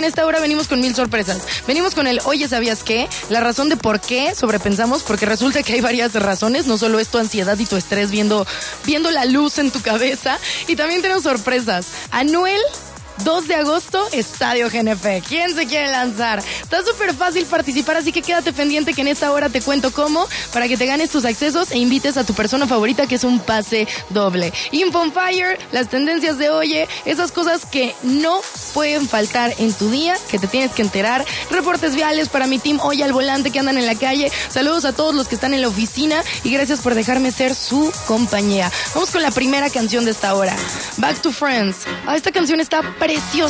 en esta hora venimos con 1000 sorpresas. Venimos con el oye, ¿sabías qué? La razón de por qué sobrepensamos, porque resulta que hay varias razones, no solo es tu ansiedad y tu estrés viendo la luz en tu cabeza. Y también tenemos sorpresas. Anuel, 2 de agosto, Estadio GNP. ¿Quién se quiere lanzar? Está súper fácil participar, así que quédate pendiente que en esta hora te cuento cómo, para que te ganes tus accesos e invites a tu persona favorita, que es un pase doble. Info on Fire, las tendencias de Oye, esas cosas que no pueden faltar en tu día, que te tienes que enterar. Reportes viales para mi team Oye al volante que andan en la calle. Saludos a todos los que están en la oficina y gracias por dejarme ser su compañía. Vamos con la primera canción de esta hora. Back to Friends. Esta canción está preciosa.